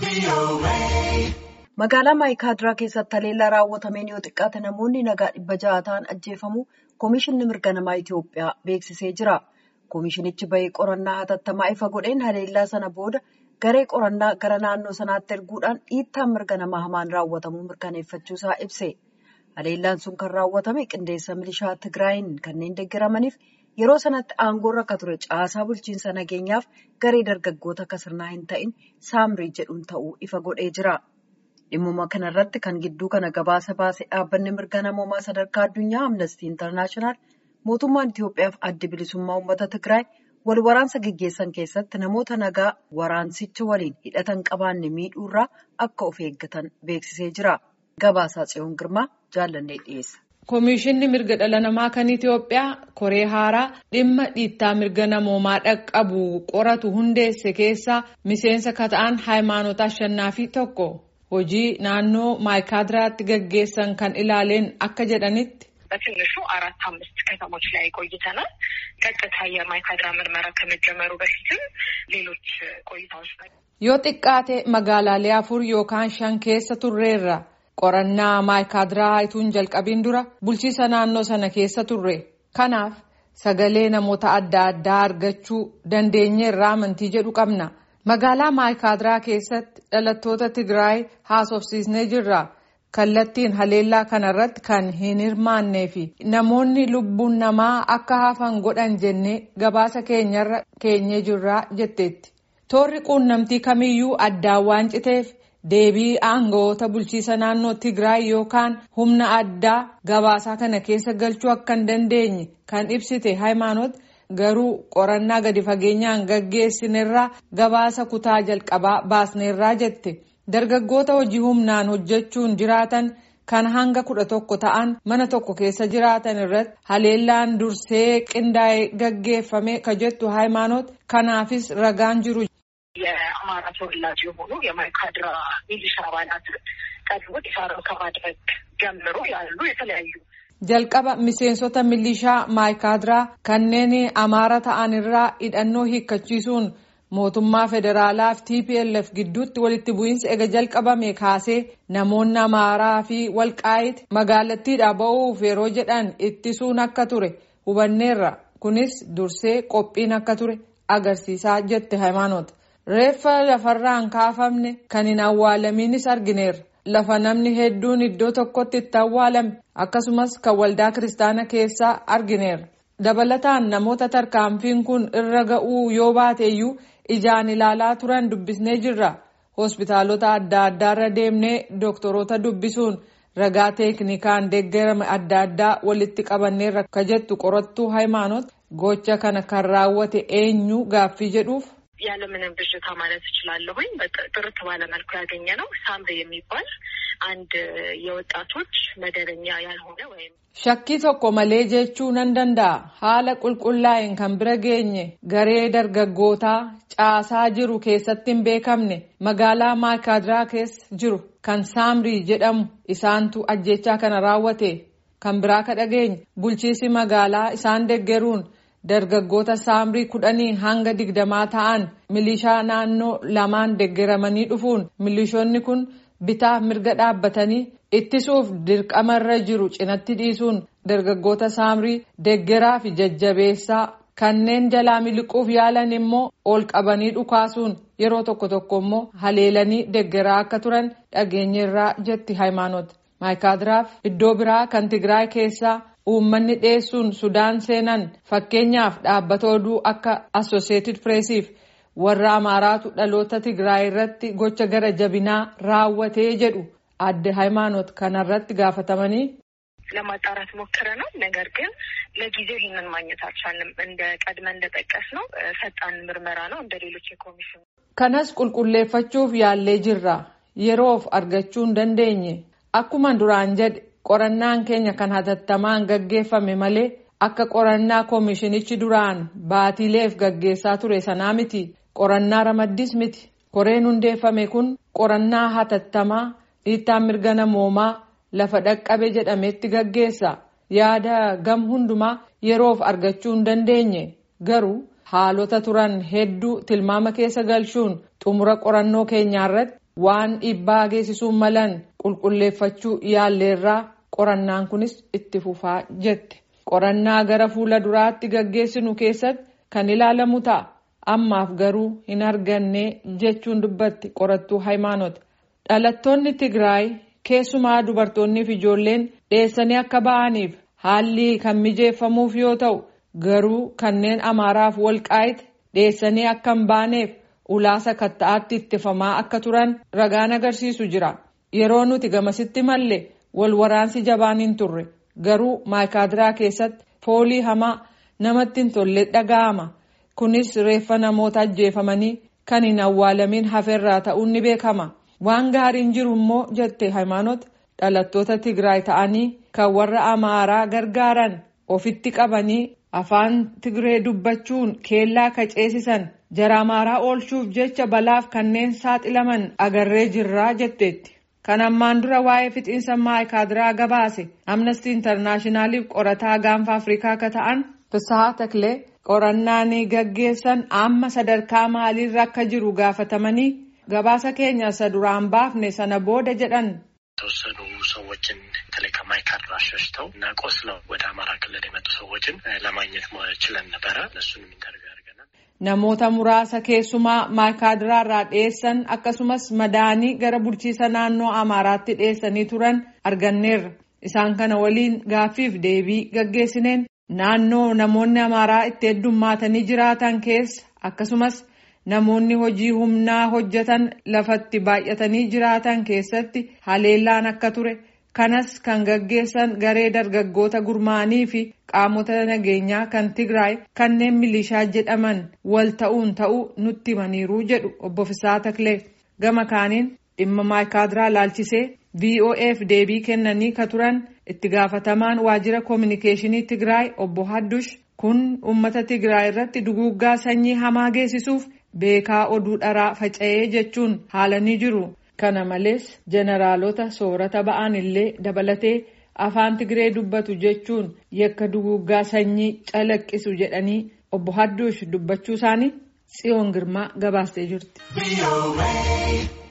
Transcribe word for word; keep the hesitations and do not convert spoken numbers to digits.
Magaalaa Maayikaadiraa keessatti haleellaa raawwatameen yoo xiqqaate namoonni nagaa dhibba ja'a ta'an ajjeefamuu Komishinni Mirga Namaa Itiyoophiyaa beeksisee jira. Komishinichi bahee qorannaa hatattamaa ifa godheen haleellaa sana booda garee qorannaa gara naannoo sanaatti erguudhaan dhiittaan mirga namaa hamaan raawwatamuu mirkaneeffachuusaa ibse. Haleellaan sun kan raawwatame qindeessa milishaa Tigraayin kanneen deeggaramaniif yeroo sanatti aangoorra akka ture caasaa bulchiinsa nageenyaaf garee dargaggoota akka sirnaa hin ta'in Saamrii jedhuun ta'uu ifa godhee jira. Dhimmuma kanarratti kan gidduu kana gabaasa baase dhaabbanni mirga namoomaa sadarkaa addunyaa Amnestii Intarnaashinaal mootummaan Itiyoophiyaaf adda bilisummaa uummata Tigraay wal waraansa gaggeessan keessatti namoota nagaa waraansicha waliin hidhatan qabaanne miidhuurraa akka of eeggatan beeksisee jira. Gabaasaa Tsiyoon Girmaa jaallannee dhiyeessa. Komishinni mirga dhala namaa kan Itiyoophiyaa koree haaraa dhimma dhiittaa mirga namoomaa dhaqqabu qoratu hundeesse keessaa miseensa kata'an Hayimaanoot Ashannaafi tokko. Hojii naannoo Maayikaadiraatti gaggeessan kan ilaaleen akka jedhanitti በትንሹ አራት አምስት ከተሞች ላይ ቆይተናል። ቀጥታ የማይካድራ ምርመራ ከመጀመሩ በፊትም ሌሎች ቆይታዎች yoo xiqqaate magaalaalee afur yookaan shan keessa turreerra. Qorannaa Maayikaadiraa ituun jalqabiin dura bulchiisa naannoo sana keessa turre. Kanaaf sagalee namoota adda addaa argachuu dandeenyeerraa amantii jedhu qabna. Magaalaa Maayikaadiraa keessatti dhalattoota Tigraay haasofsiisnee jirra. Kallattiin haleellaa kanarratti kan hin hirmaannee fi namoonni lubbuun namaa akka hafan godhan jennee gabaasa keenyarra keenyee jirra jetteetti. Toorri quunnamtii kamiyyuu addaan waan citeef deebii aangawoota bulchiisa naannoo Tigraay yookaan humna addaa gabaasaa kana keessa galchuu akka hin dandeenye kan ibsite Hayimaanoot garuu qorannaa gadi fageenyaan gaggeessinerraa gabaasa kutaa jalqabaa baasneerraa jette. Dargaggoota hojii humnaan hojjechuun jiraatan kan hanga kudha tokko ta'an mana tokko keessa jiraatan irratti haleellaan dursee qindaa'ee gaggeeffame ka jettu Hayimaanoot kanaafis ragaan jiru. የአማራ ተወላጅ የሆኑ የማይካድራ ሚሊሻ አባላት ቀድሞ ዲፋራ ከማድረግ ጀምሮ ያሉ የተለያዩ jalqaba miseensota milishaa Maayikaadiraa kanneen Amaara ta'an irraa hidhannoo hiikkachiisuun mootummaa federaalaa fi T P L F gidduutti walitti bu'iinsa ega jalqabame kaasee namoonni Amaaraa fi Walqaayit magaalattiidhaa ba'uuf yeroo jedhan ittisuun akka ture hubanneerra. Kunis dursee qophiin akka ture agarsiisaa jette Hayimaanoot. Reeffa lafarraan kaafamne kan hin awwaalamiinis argineerra. Lafa namni hedduun iddoo tokkotti itti awwaalame akkasumas kan waldaa kiristaana keessaa argineerra. Dabalataan namoota tarkaanfiin kun irra ga'uu yoo baateeyyuu ijaan ilaalaa turan dubbisnee jirra. Hospitaalota adda addaarra deemnee doktoroota dubbisuun ragaa teeknikaan deeggarame adda addaa walitti qabanneerra ka jettu qorattuu Hayimaanoot gocha kana kan raawwate eenyu gaaffii jedhuuf. ያለምንም ብዥታ ማለት እችላለሁኝ በጥርት ባለ መልኩ ያገኘ ነው ሳምሪ የሚባል አንድ የወጣቶች መደበኛ ያልሆነ ወይም shakkii tokko malee jechuu nan danda'a. Haala qulqullaa'een kan bira geenye garee dargaggootaa caasaa jiru keessatti hin beekamne magaalaa Maayikaadiraa keessa jiru kan Saamrii jedhamu isaantu ajjechaa kana raawwate. Kan biraa ka dhageenye bulchiisi magaalaa isaan deeggaruun dargaggoota Saamrii kudhanii hanga digdamaa ta'an milishaa naannoo lamaan deeggaramanii dhufuun milishoonni kun bitaa mirga dhaabbatanii ittisuuf dirqamarra jiru cinatti dhiisuun dargaggoota Saamrii deeggaraa fi jajjabeessaa kanneen jalaa miliquuf yaalan immoo ol qabanii dhukaasuun yeroo tokko tokko immoo haleelanii deeggaraa akka turan dhageenyeerraa jetti Hayimaanoot. Maayikaadiraaf iddoo biraa kan Tigraay keessaa uummanni dheessuun Sudaan seenan fakkeenyaaf dhaabbata oduu akka Associated Pressiif warra Amaaraatu dhaloota Tigraay irratti gocha gara jabinaa raawwatee jedhu adde Hayimaanoot kanarratti gaafatamanii. ለማጣራት ሞክረናል ነገር ግን ለጊዜው ይሄንን ማግኘት አልቻልንም እንደ ቀድመ እንደጠቀስነው ፈጣን ምርመራ ነው እንደ ሌሎች የኮሚሽን kanas qulqulleeffachuuf yaallee jirra yeroof argachuu hin dandeenye akkuma duraan jedhe qorannaan keenya kan hatattamaan gaggeeffame malee akka qorannaa komishinichi duraan baatiileef gaggeessaa ture sanaa miti qorannaa ramaddis miti. Koreen hundeeffame kun qorannaa hatattamaa dhiittaa mirga namoomaa lafa dhaqqabe jedhametti gaggeessa. Yaada gam hundumaa yeroof argachuu hin dandeenye garuu haalota turan hedduu tilmaama keessa galchuun xumura qorannoo keenyaarratti waan dhiibbaa geessisuu malan qulqulleeffachuu yaalleerraa qorannaan kunis itti fufaa jette. Qorannaa gara fuula duraatti gaggeessinu keessatti kan ilaalamu ta'a. Ammaaf garuu hin arganne jechuun dubbatti qorattuu Hayimaanoot. Dhalattoonni Tigraay keessumaa dubartoonni fi ijoolleen dheessanii akka ba'aniif haalli kan mijeeffamuuf yoo ta'u garuu kanneen Amaaraaf Walqaayit dheessanii akka hin baaneef ulaasa katta'aatti ittifamaa akka turan ragaan agarsiisu jira. Yeroo nuti gamasitti malle wal waraansi jabaan hin turre garuu Maayikaadiraa keessatti foolii hamaa namatti hin tolle dhaga'ama. Kunis reeffa namoota ajjeefamanii kan hin awwaalamin haferraa ta'uun ni beekama. Waan gaariin jiru immoo jette Hayimaanoot dhalattoota Tigraay ta'anii kan warra Amaaraa gargaaran ofitti qabanii afaan Tigree dubbachuun keellaa kaceessisan jara Amaaraa oolchuuf jecha balaaf kanneen saaxilaman agarree jirraa jetteetti. Kan ammaan dura waa'ee fixiinsa Maayikaadiraa gabaase Amnesty Internationaliif qorataa gaanfa Afrikaa akka ta'an Fisahaa Taklee qorannaan gaggeessan amma sadarkaa maaliirra akka jiru gaafatamanii gabaasa keenya isa duraan baafne sana booda jedhan. ተወሰኑ ሰዎችን በተለይ ከማይካድራ ሸሽተው እና ቆስለው ወደ አማራ ክልል የመጡ ሰዎችን ለማግኘት ችለን ነበረ። እነሱንም ኢንተርቪው አድርገናል። namoota muraasa keessumaa Maayikaadiraa irraa dheessan akkasumas madaanii gara bulchiisa naannoo Amaaraatti dheessanii turan arganneerra. Isaan kana waliin gaaffiif deebii gaggeessineen naannoo namoonni Amaaraa itti heddummaatanii jiraatan keessa akkasumas namoonni hojii humnaa hojjetan lafatti baay'atanii jiraatan keessatti haleellaan akka ture kanas kan gaggeessan garee dargaggoota gurmaanii fi qaamota nageenyaa kan Tigraay kanneen milishaa jedhaman wal ta'uun ta'uu nutti himaniiru jedhu obbo Fisaa Taklee. Gama kaaniin dhimma Maayikaadiraa laalchisee V O F deebii kennanii ka turan itti gaafatamaan waajjira koominikeeshinii Tigraay obbo Haddush kun uummata Tigraay irratti duguuggaa sanyii hamaa geessisuuf beekaa oduu dharaa faca'ee jechuun haalanii jiru. Kana malees jeneraalota soorata ba'an illee dabalatee afaan Tigree dubbatu jechuun yakka duguuggaa sanyii calaqqisu jedhanii obbo Haddush dubbachuu isaanii Tsiyoon Girmaa gabaastee jirti.